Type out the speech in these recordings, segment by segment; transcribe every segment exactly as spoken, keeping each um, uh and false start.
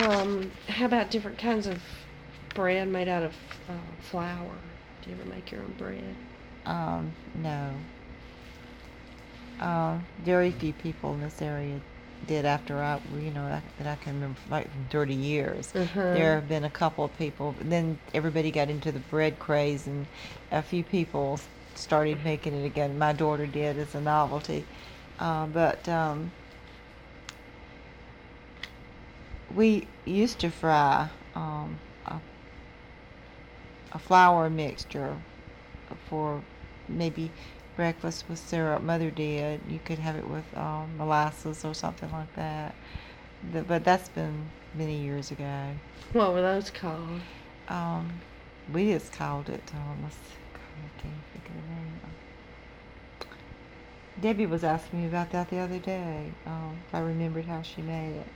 Um, how about different kinds of bread made out of uh, flour? Do you ever make your own bread? Um, no. Uh, very few people in this area did after I, you know, that, that I can remember, like thirty years. Uh-huh. There have been a couple of people, but then everybody got into the bread craze, and a few people started making it again. My daughter did as a novelty. Uh, but um, we used to fry um, a, a flour mixture for maybe breakfast with syrup. Mother did. You could have it with um, molasses or something like that. The, but that's been many years ago. What were those called? Um, we just called it. Um, let's, I can't think of the name. Debbie was asking me about that the other day. Um, if I remembered how she made it.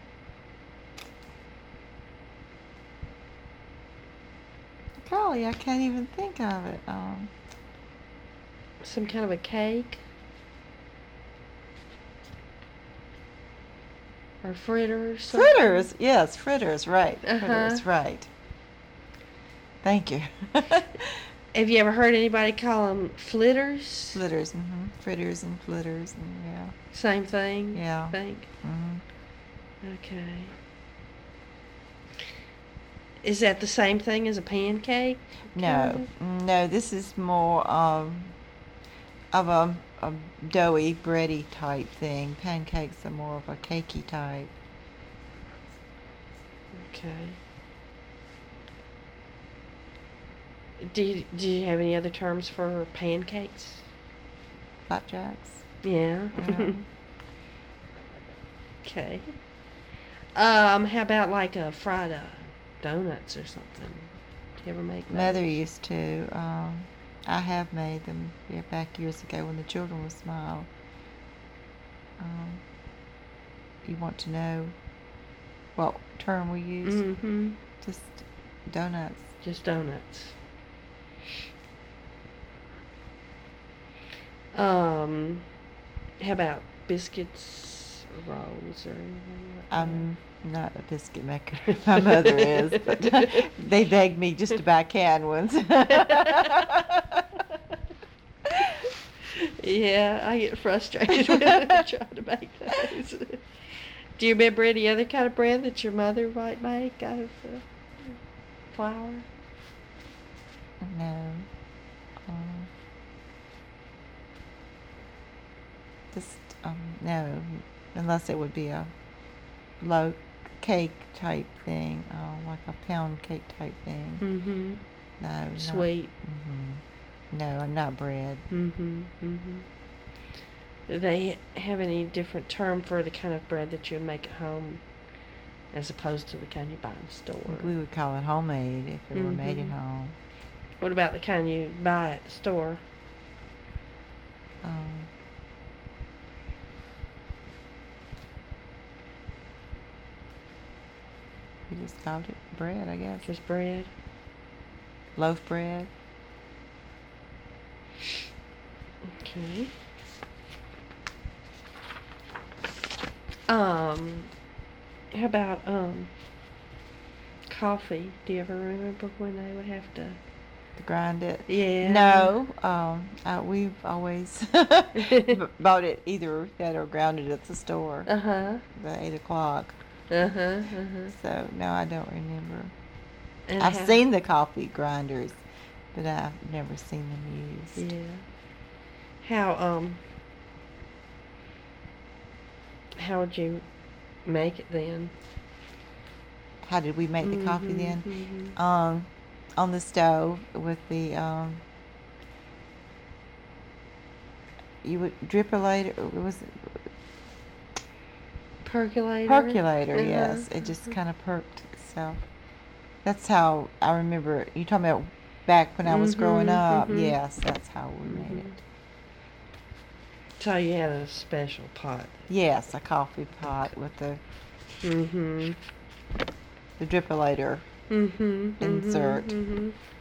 Golly, I can't even think of it. Um, Some kind of a cake? Or fritters? Something? Fritters, yes, fritters, right. Uh-huh. Fritters, right. Thank you. Have you ever heard anybody call them flitters? Flitters, mm-hmm. Fritters and flitters, and yeah. Same thing? Yeah. I think? Mm-hmm. Okay. Is that the same thing as a pancake? No, no, this is more um, of a, a doughy, bready type thing. Pancakes are more of a cakey type. Okay. Do you, do you have any other terms for pancakes? Flapjacks. Yeah. Yeah. Okay. Um, how about like a fried uh, donuts or something? Do you ever make those? Mother used to. Um, I have made them yeah, back years ago when the children were small. Um, you want to know what term we use? Mm-hmm. Just donuts. Just donuts. Um, how about biscuits or rolls or anything like that? I'm not a biscuit maker. My mother is, but they begged me just to buy canned ones. Yeah, I get frustrated when I try to make those. Do you remember any other kind of bread that your mother might make out of uh, flour? No. Um, just um, no, unless it would be a low cake type thing, uh, like a pound cake type thing. Mm-hmm. No. Sweet. Not, mm-hmm. No, not bread. Mm-hmm. Mm-hmm. Do they have any different term for the kind of bread that you would make at home as opposed to the kind you buy in the store? We would call it homemade if it mm-hmm. were made at home. What about the kind you buy at the store? Um, we just called it bread, I guess. Just bread? Loaf bread. Okay. Um, how about um coffee? Do you ever remember when they would have to To grind it? Yeah. No. Um, uh, we've always b- bought it either that or ground it at the store. Uh huh. The eight o'clock. Uh huh. Uh huh. So no, I don't remember. And I've how- seen the coffee grinders, but I've never seen them used. Yeah. How um. How would you make it then? How did we make the coffee Mhm, then? mhm. Um, on the stove with the um. You would drip a later. It was Percolator. percolator. Uh-huh, Yes, it just uh-huh. kind of perked itself. That's how I remember it. You talking about back when I was growing Mhm, up? mhm. Yes, that's how we made Mhm. it. So you had a special pot. Yes, a coffee pot with the Mm-hmm. the dripolator Mm-hmm. insert. Mm-hmm.